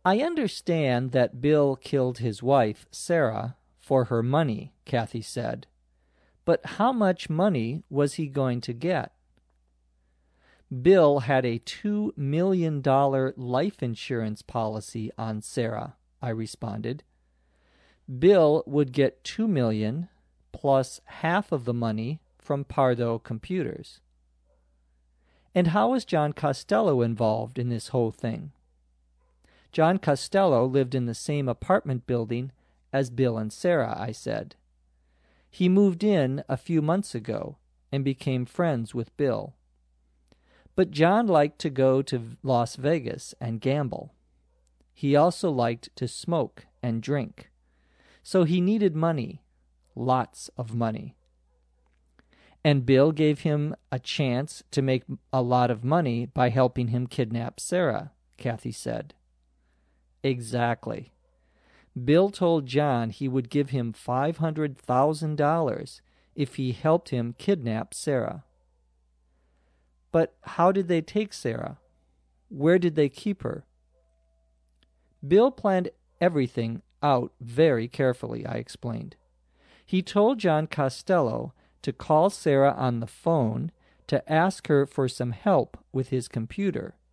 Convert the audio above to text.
I understand that Bill killed his wife, Sarah, for her money, Kathy said. But how much money was he going to get? Bill had a $2 million life insurance policy on Sarah, I responded. Bill would get $2 million plus half of the money from Pardo Computers. And how was John Costello involved in this whole thing? John Costello lived in the same apartment building as Bill and Sarah, I said. He moved in a few months ago and became friends with Bill. But John liked to go to Las Vegas and gamble. He also liked to smoke and drink. So he needed money, lots of money. And Bill gave him a chance to make a lot of money by helping him kidnap Sarah, Kathy said. Exactly. Bill told John he would give him $500,000 if he helped him kidnap Sarah. But how did they take Sarah? Where did they keep her? Bill planned everything out very carefully, I explained. He told John Costello to call Sarah on the phone to ask her for some help with his computer